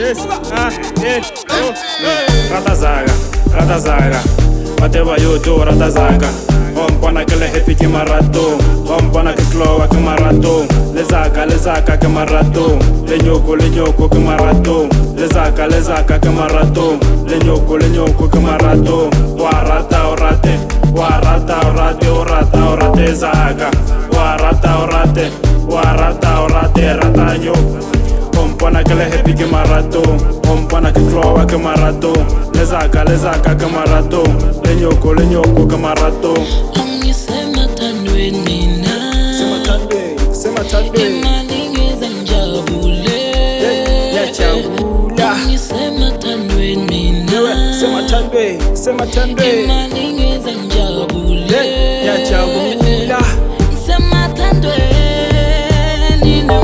Ratazaga, Mateva yoto ratazaga. Ompana que le happy que marato, ompana que cloa que marato, le zaca que marato, le ñoco que marato, le zaca que marato, le ñoco que marato, warata orate zaga, warata orate rataño. Ompana que le happy que marato, ompana que cloa que marato, le zaca que marato, le ñoco que marato. Sema tandwe Sema tandwe Imalingeza njabule Chagula Sema tandwe nina Sema tandwe Imalingeza njabule Chagula Sema tandwe nina